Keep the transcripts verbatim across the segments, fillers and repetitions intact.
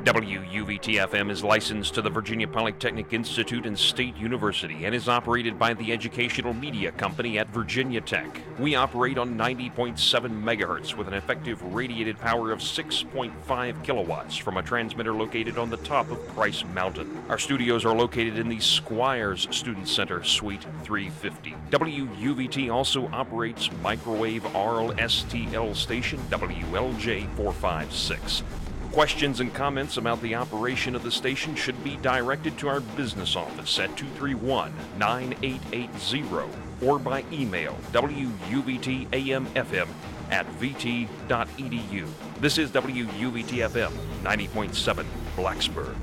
W U V T F M is licensed to the Virginia Polytechnic Institute and State University and is operated by the Educational Media Company at Virginia Tech. We operate on ninety point seven megahertz with an effective radiated power of six point five kilowatts from a transmitter located on the top of Price Mountain. Our studios are located in the Squires Student Center, Suite three fifty. W U V T also operates microwave R L S T L station W L J four five six. Questions and comments about the operation of the station should be directed to our business office at two three one, nine eight eight zero or by email W U V T A M F M at v t dot e d u. This is W U V T F M ninety point seven Blacksburg.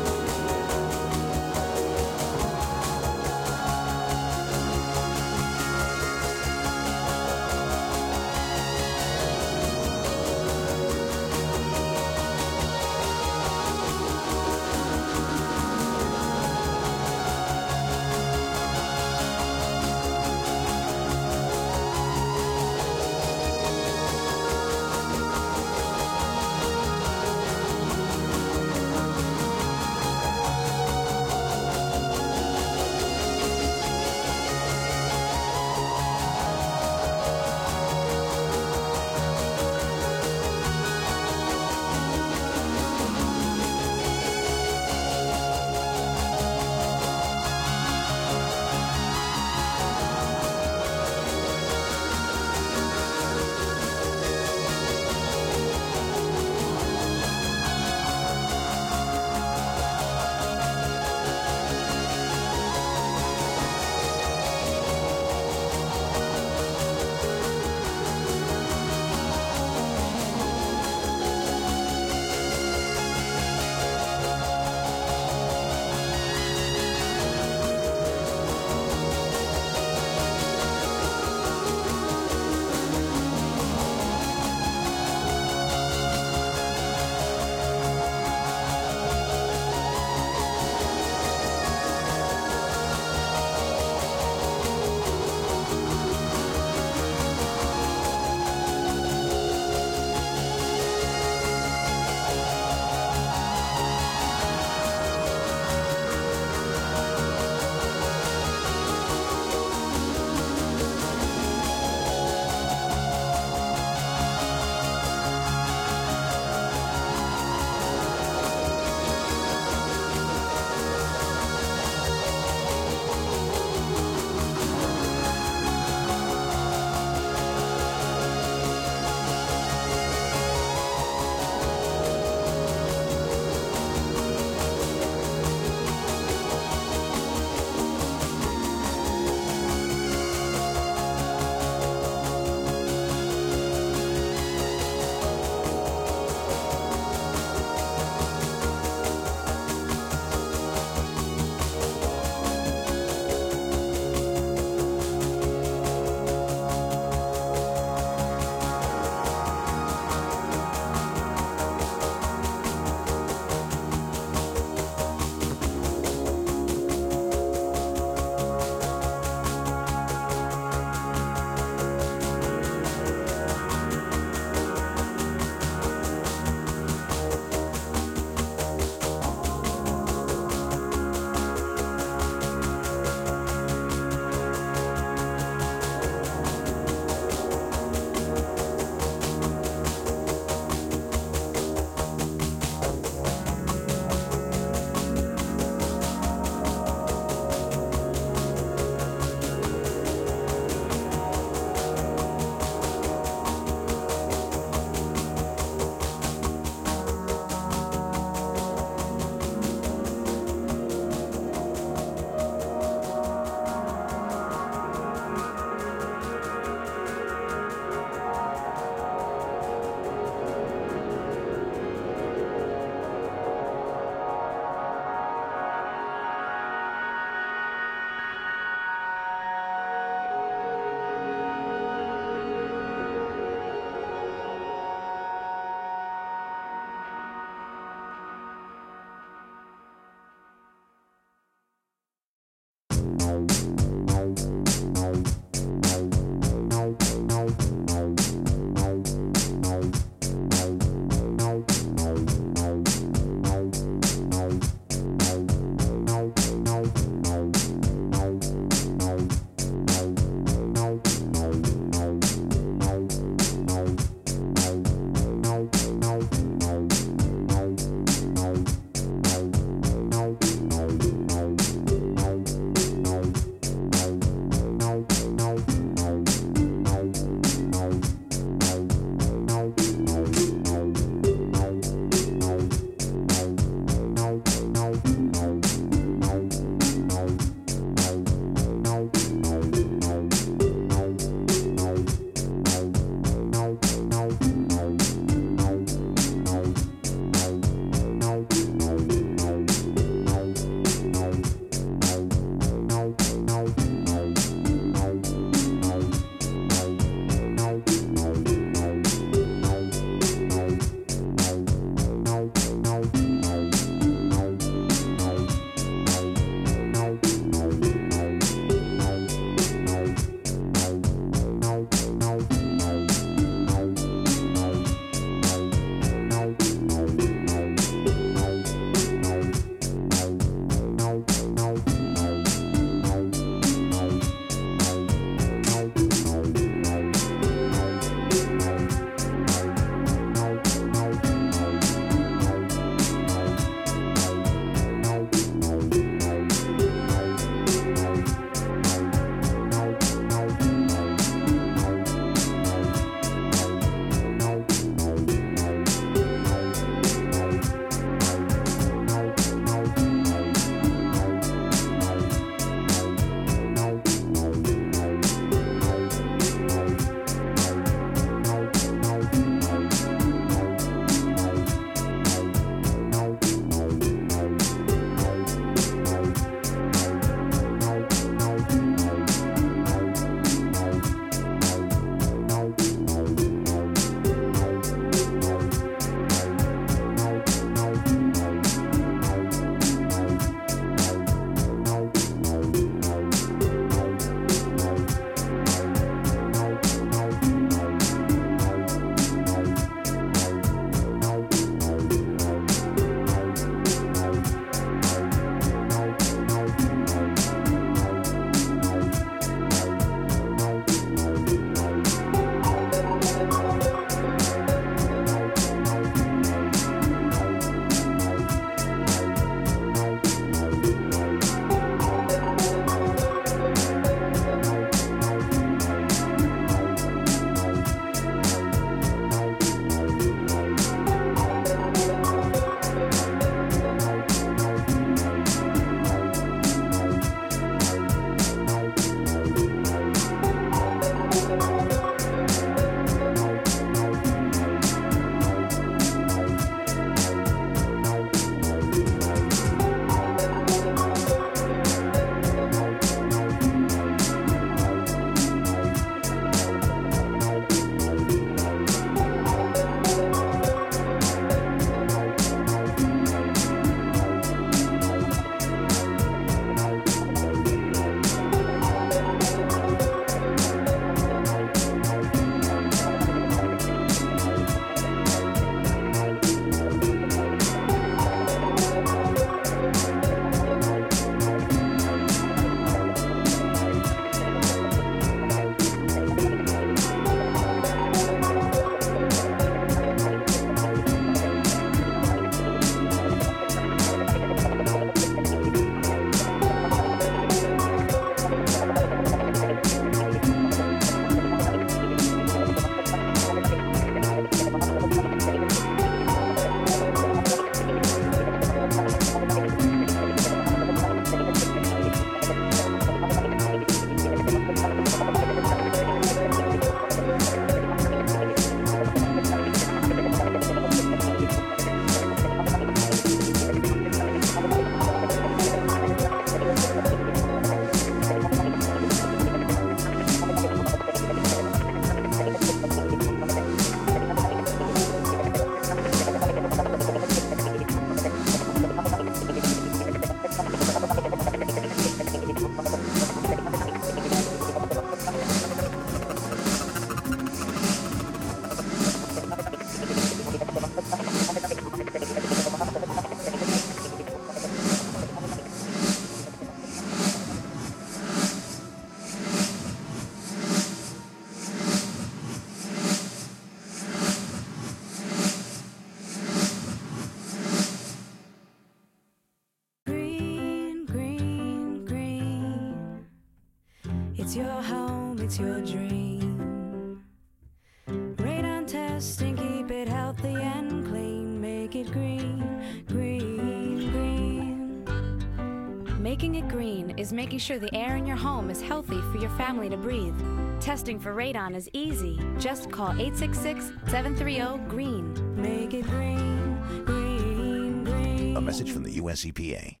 It's your home, it's your dream. Radon testing, keep it healthy and clean. Make it green, green, green. Making it green is making sure the air in your home is healthy for your family to breathe. Testing for radon is easy. Just call eight six six, seven three zero, GREEN. Make it green, green, green. A message from the U S E P A.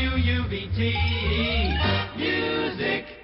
W U B T, music.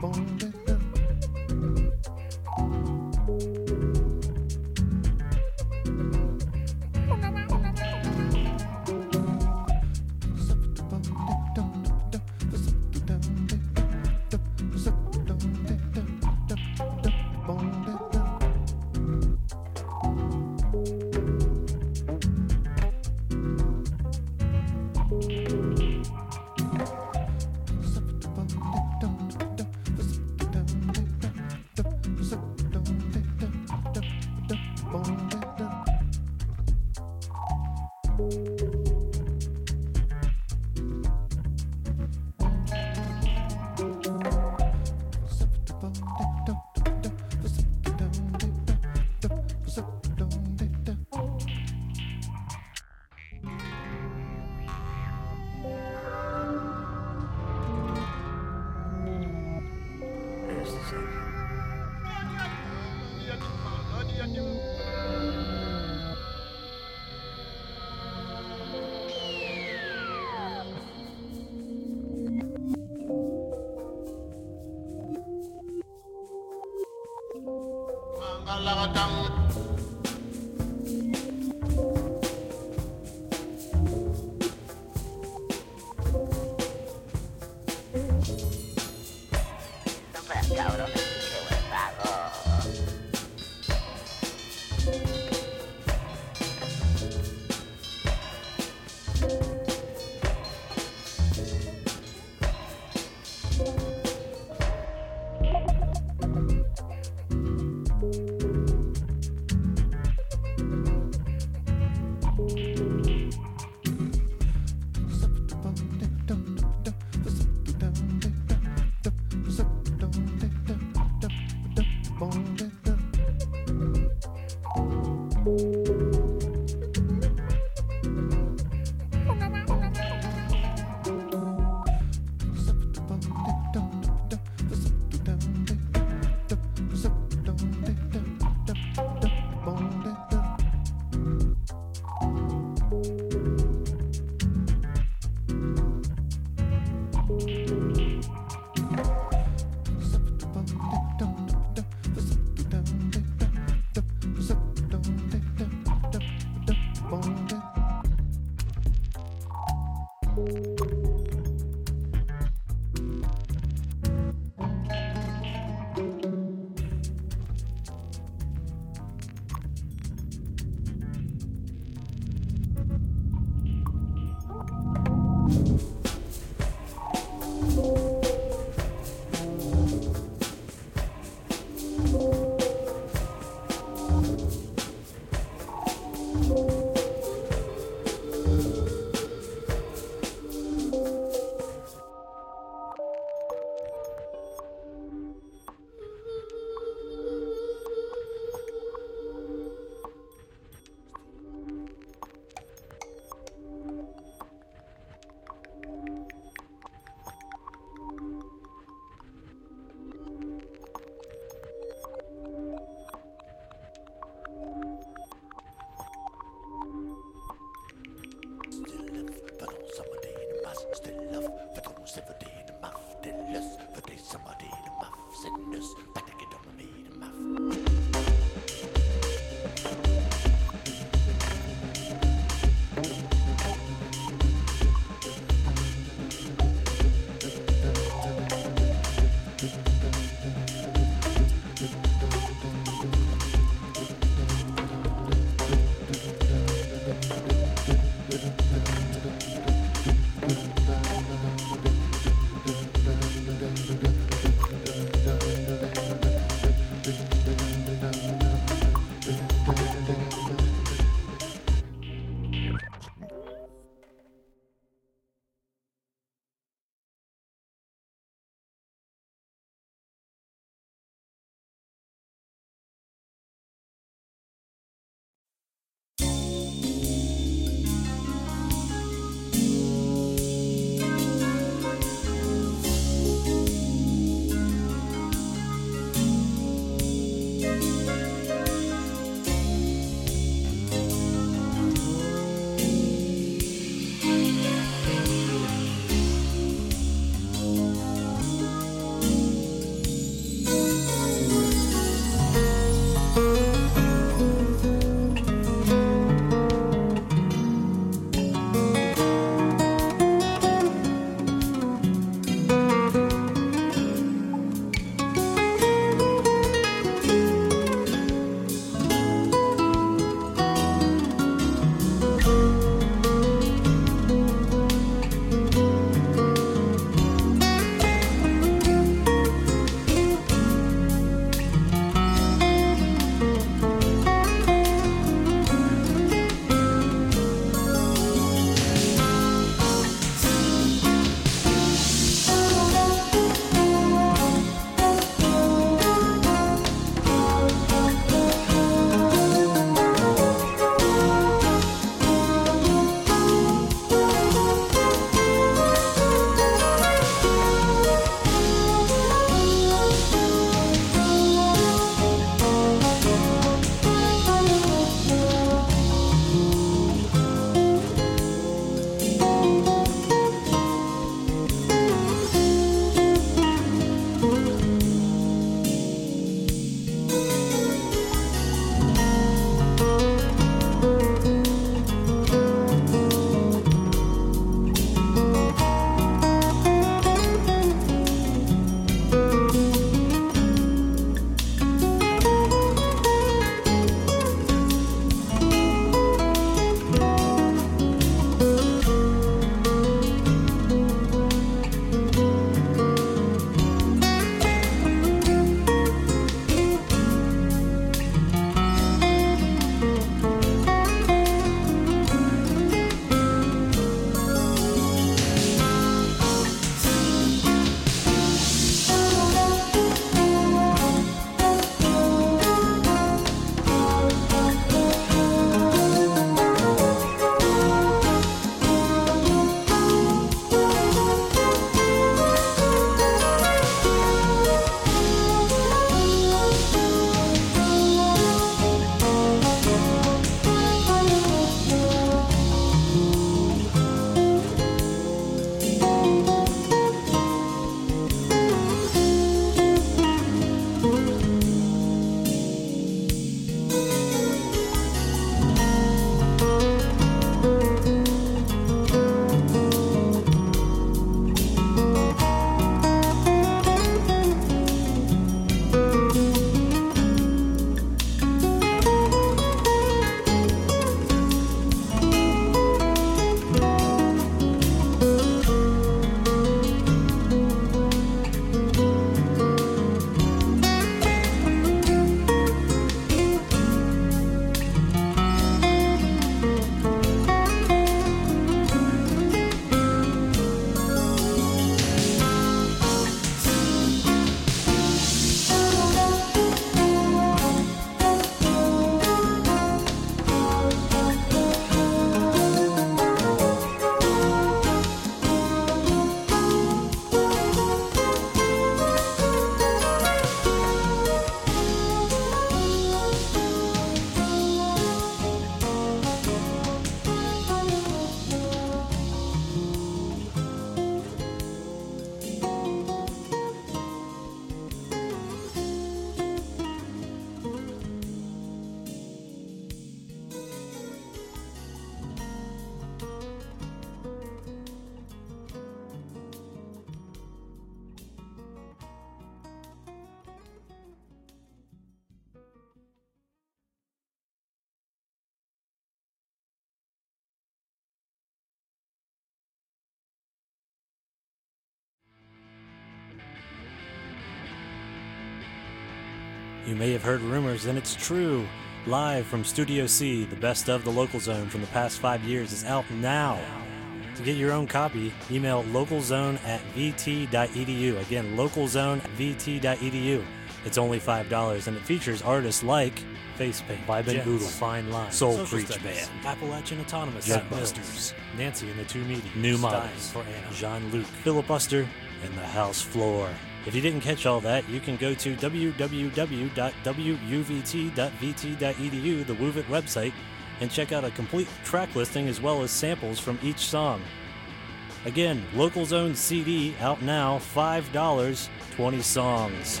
You may have heard rumors, and it's true. Live from Studio C, the best of the Local Zone from the past five years is out now. To get your own copy, email localzone at vt.edu. Again, localzone at vt.edu. It's only five dollars, and it features artists like Facepaint, Vibe and Boodle, Fine Line, Soul Creature Band, Appalachian Autonomous, Jetbusters, Nancy and the Two Meetings, New Models, for Anna, Jean-Luc, Filibuster, and The House Floor. If you didn't catch all that, you can go to w w w dot w u v t dot v t dot e d u, the Woovit website, and check out a complete track listing as well as samples from each song. Again, Local Zone C D out now, five dollars, twenty songs.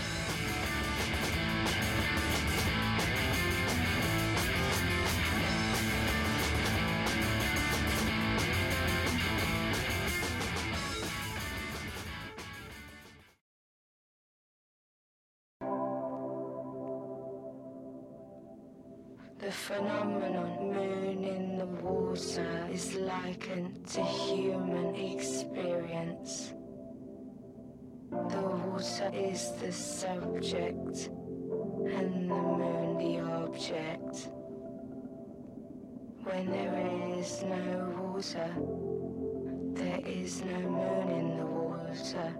The phenomenon moon in the water is likened to human experience. The water is the subject and the moon the object. When there is no water, there is no moon in the water.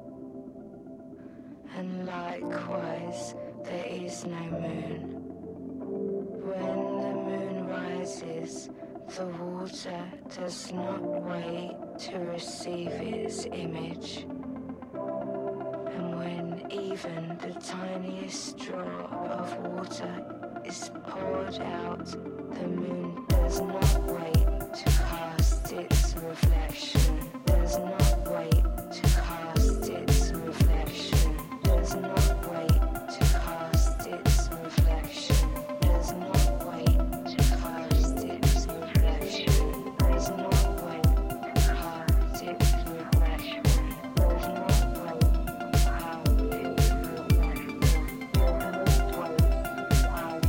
And likewise, there is no moon. When the moon rises, the water does not wait to receive its image. And when even the tiniest drop of water is poured out, the moon does not wait to cast its reflection, does not wait to cast its reflection, does not wait to cast its reflection. Does not wait to cast its reflection. Does not wait to cast its reflection. Does not wait to cast its reflection. Does not wait to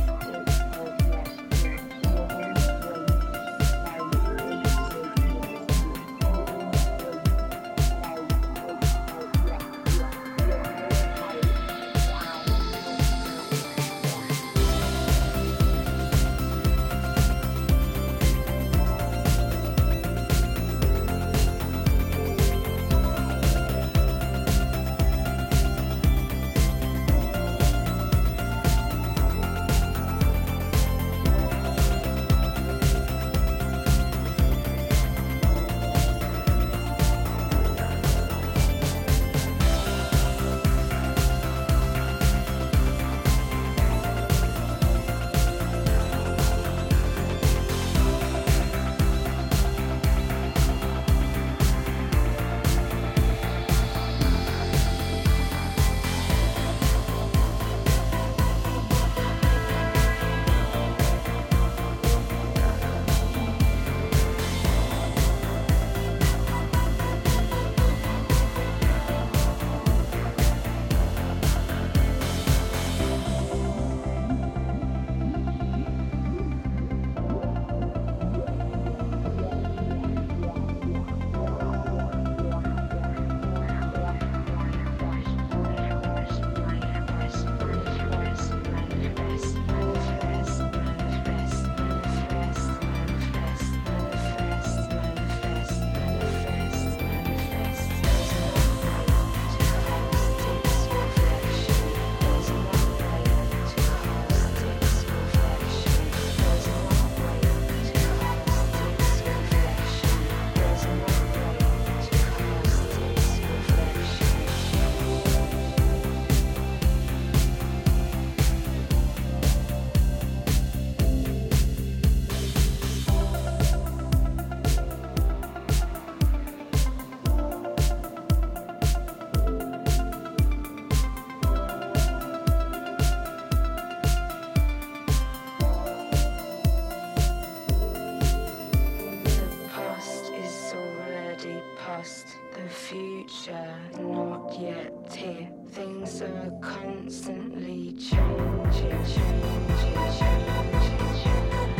future not yet here. Things are constantly changing, changing, changing, changing.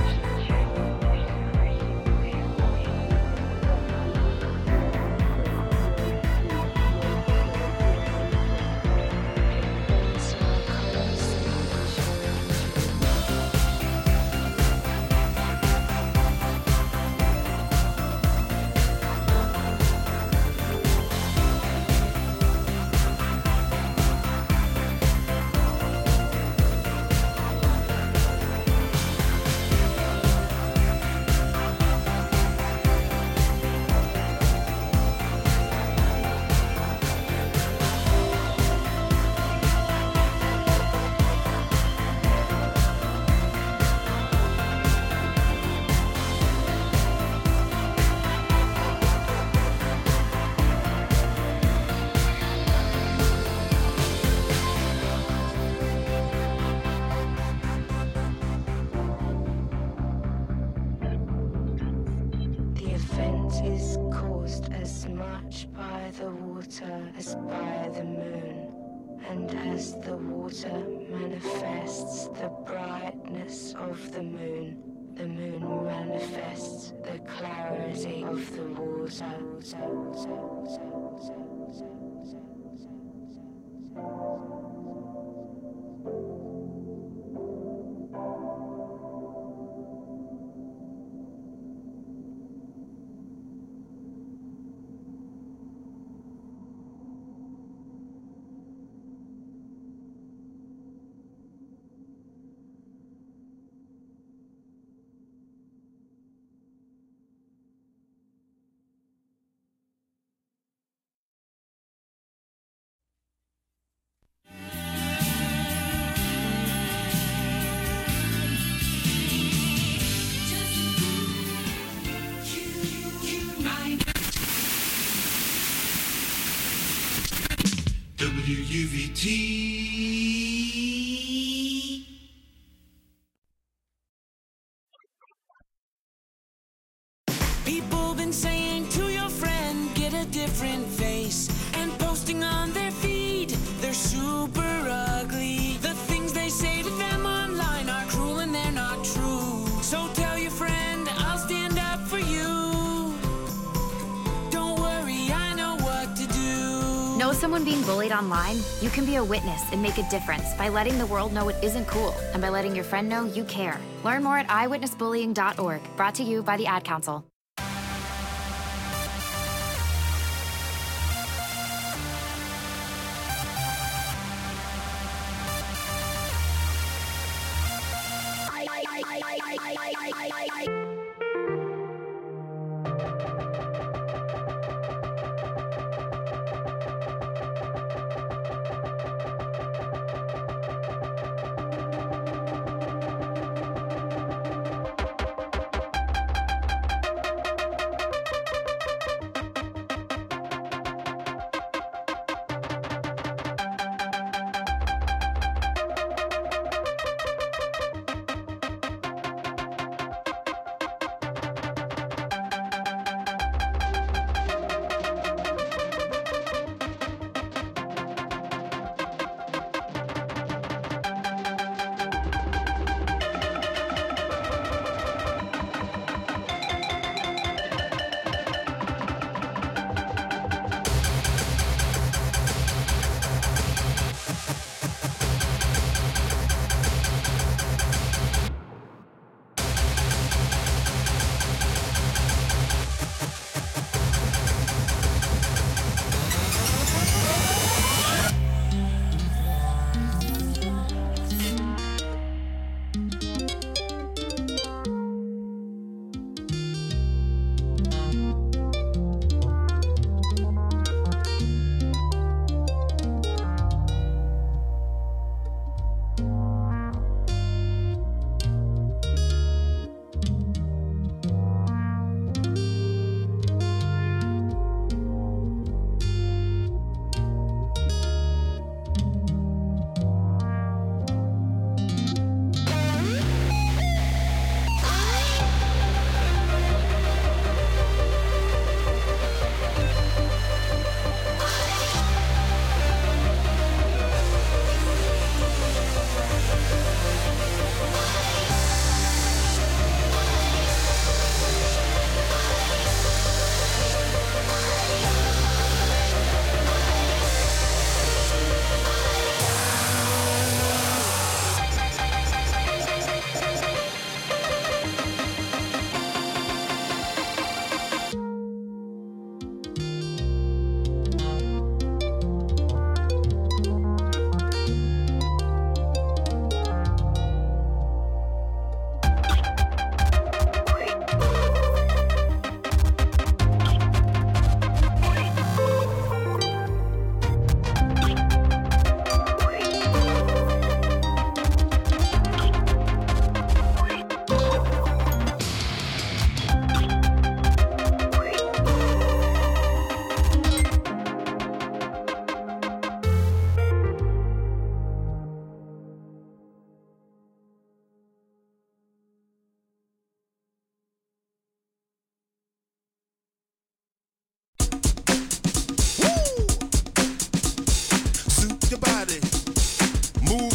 Things are constantly changing. much by the water as by the moon. And as the water manifests the brightness of the moon, the moon manifests the clarity of the water. W U V T. People been saying to your friend, get a different face, and posting on their feed, they're super ugly. The things they say to them online are cruel and they're not true. So tell your friend, I'll stand up for you. Don't worry, I know what to do. Know someone being bullied online? You can be a witness and make a difference by letting the world know it isn't cool and by letting your friend know you care. Learn more at eyewitness bullying dot org. Brought to you by the Ad Council.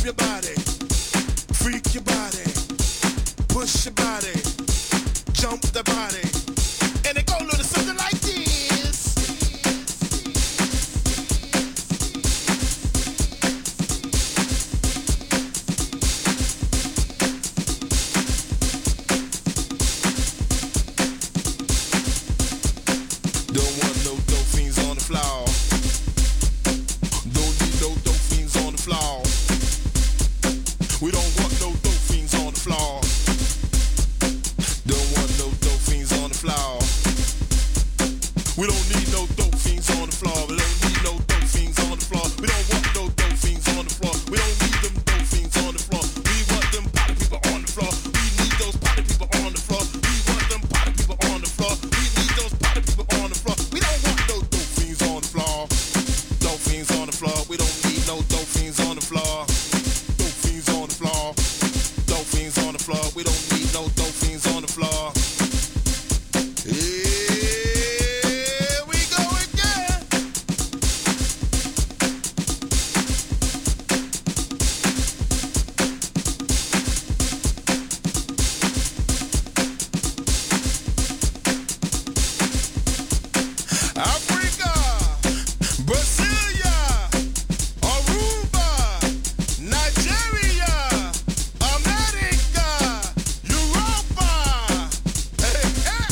your body, freak your body, push your body, jump the body, and it go a little something like this. Don't want no dope fiends on the floor. Don't need no dope fiends on the floor. We don't want no dope fiends on the floor. Don't want no dope fiends on the floor. We don't need no dope fiends on the floor. We don't need no dope fiends on the floor. We don't want no dope fiends on the floor. We don't need them dope fiends on the floor. We want them party people on the floor. We need those party people on the floor. We want them party people on the floor. We need those party people on the floor. We don't want no dope fiends on the floor. Dope fiends on the floor. We don't need no dope fiends on the floor. Dope fiends on the floor. Dope fiends on the floor. We don't need no dope fiends on the floor. Here we go again. Africa, Brasilia, Aruba, Nigeria, America, Europa. Hey, hey.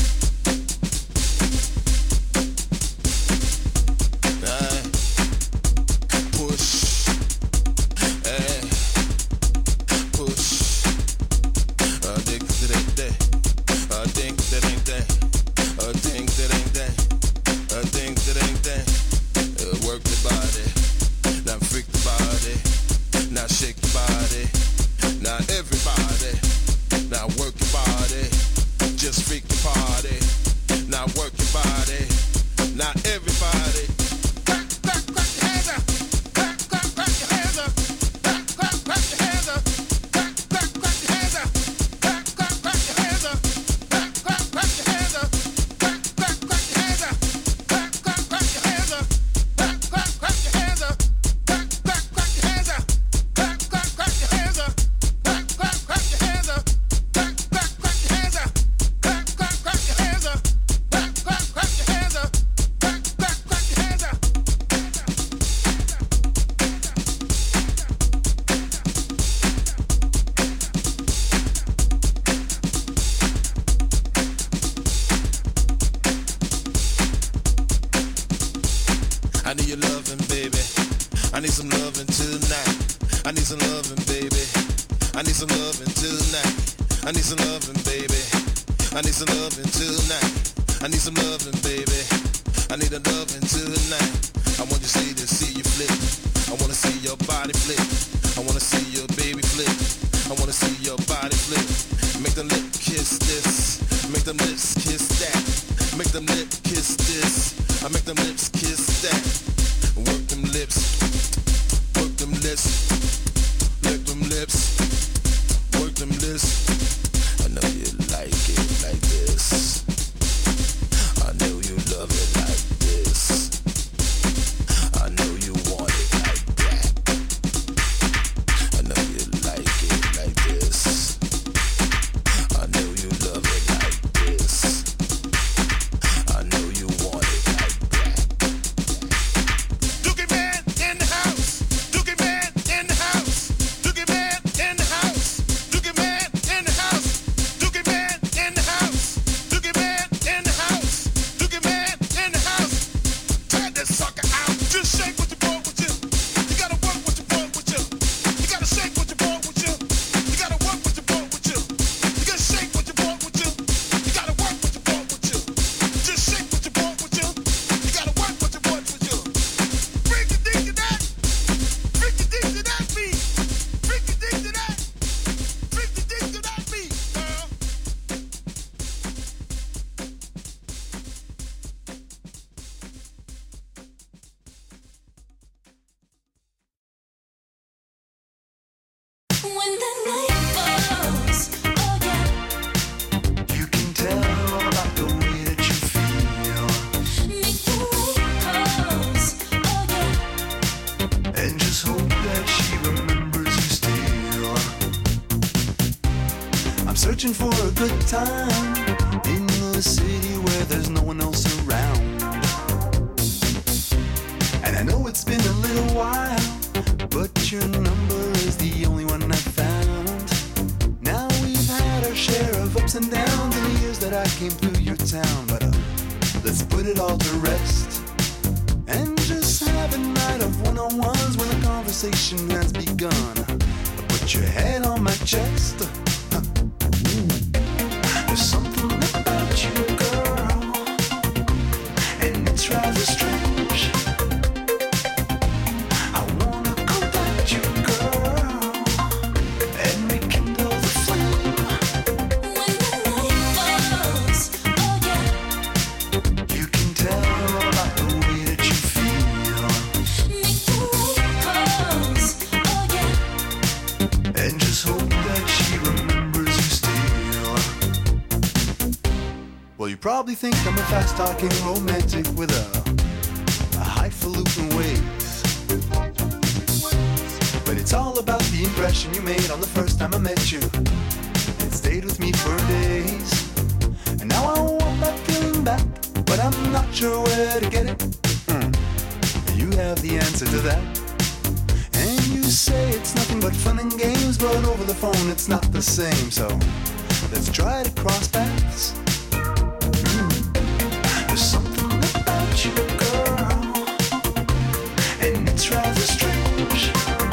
Hey. Push. Hey. Push. I think that ain't that. I think that ain't that. I think that ain't that. I think that ain't that. Uh, work the body, now freak the body, now shake the body, now everybody, now work your body, just freak the party, now work your body, now everybody. Crack, crack, crack your hands up, crack, crack, crack your hands up, crack, crack, crack your hands up, crack, crack, crack your hands up, crack, crack, crack your hands up, crack, crack, crack your hands up, crack, crack, crack your hands up. Crack, crack, crack your hands up. Crack, crack, crack your hands up. Crack, crack, crack your hands up. Crack, crack, crack your hands up. Crack, crack, crack your hands up. Crack, crack, crack your hands up. Crack, crack, crack your hands up. Crack, crack, crack your hands up. Crack, crack, crack your hands up. I need your loving, baby. I need some loving tonight. I need some loving, baby. I need some loving tonight. I need some loving, baby. I need some loving tonight. I need some loving, baby. I need a loving tonight. I want you to see this, see you flip. I wanna see your body flip. I wanna see your baby flip. I wanna see your body flip. Make them lip kiss this. Make them lips kiss that. Make them lip kiss this. I make them lips kiss that. Work them lips. Work them lips. Lick them lips. Work them lips. I know you like it like this. I know you love it like this. searching for a good time in the city where there's no one else around. And I know it's been a little while, but your number is the only one I found. Now we've had our share of ups and downs in the years that I came through your town. But uh, let's put it all to rest and just have a night of one-on-ones when the conversation has begun. Put your head on my chest. There's something about you, girl, and it's rather strange. I wanna contact you, girl, and rekindle the flame. When the night falls, oh yeah, you can tell about the way that you feel. Make the light pause, oh yeah, and just hope that she remembers you still. Well, you probably think I'm a fast-talking romantic with a, a highfalutin ways. But it's all about the impression you made on the first time I met you. It stayed with me for days. And now I want that feeling back, but I'm not sure where to get it. Mm. You have the answer to that. And you say it's nothing but fun and games, but over the phone it's not the same. So let's try to cross paths. There's something about you, girl, and it's rather strange.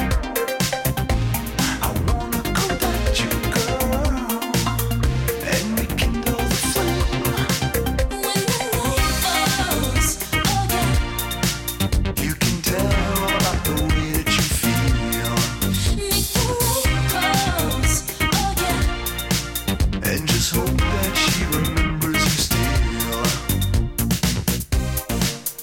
I wanna contact you, girl, and rekindle the flame. When the night falls, oh yeah, you can tell about the way that you feel. Make the light pause, oh yeah, and just hope that she remembers you still.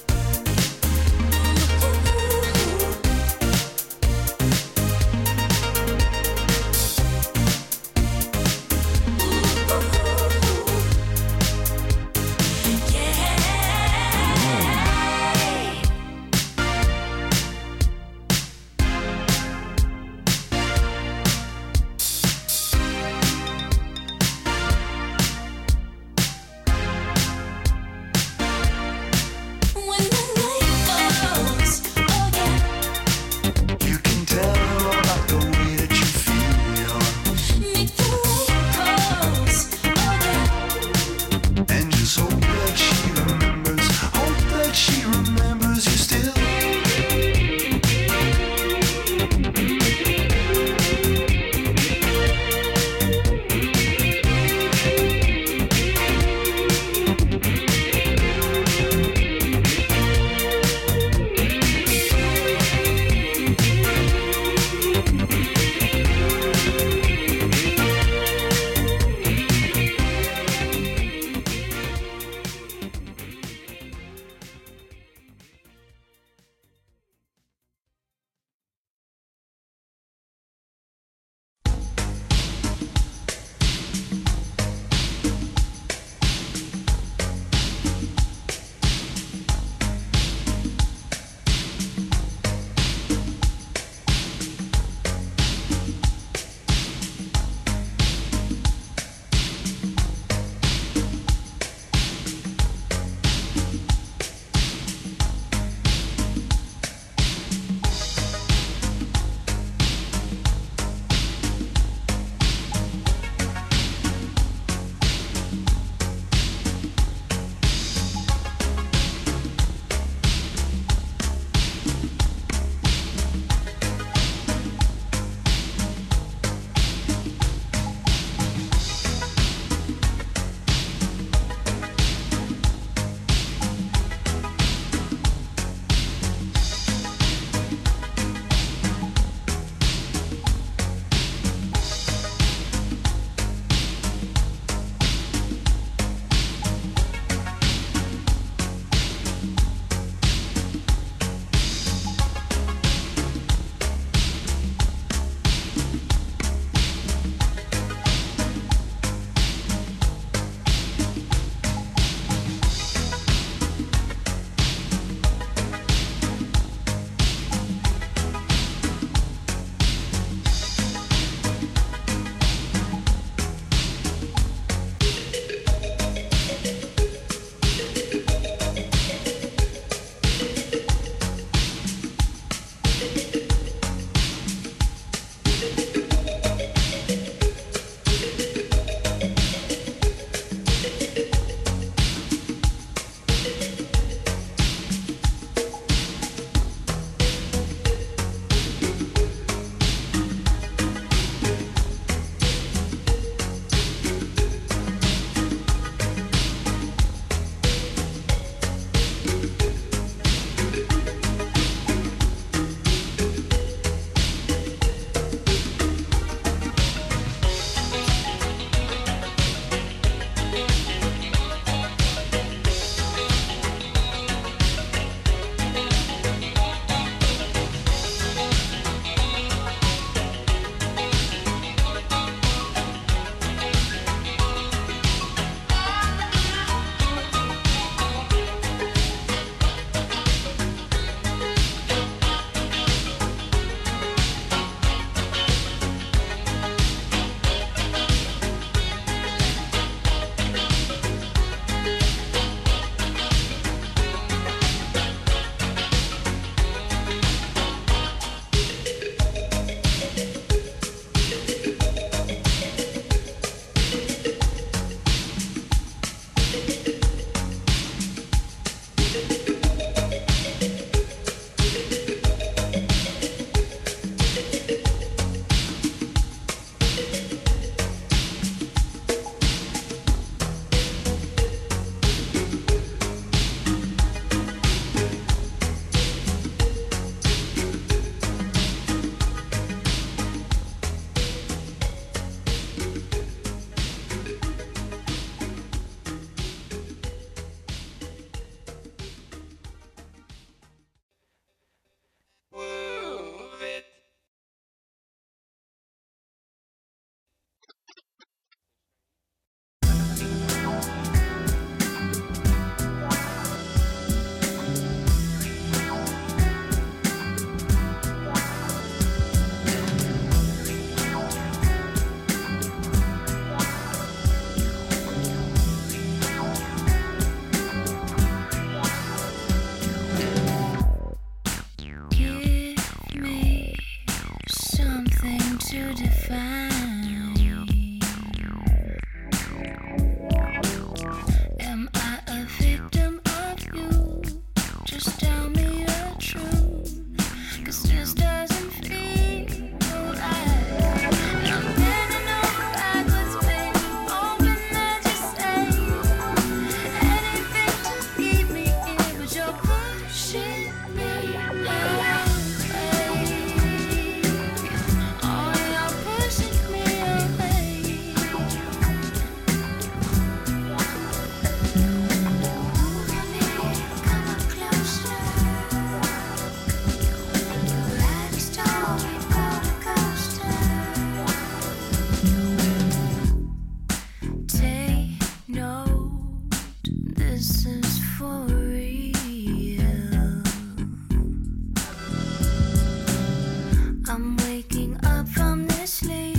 to define. Am I a victim of you? Just tell me the truth, 'cause this doesn't feel right. I'm bending over backwards, baby, hoping that you stay. Anything to keep me in, but you're pushing me away. Oh, you're pushing me away. Come on closer. Ride the story roller coaster. Take note, this is for real. I'm waking up from this sleep.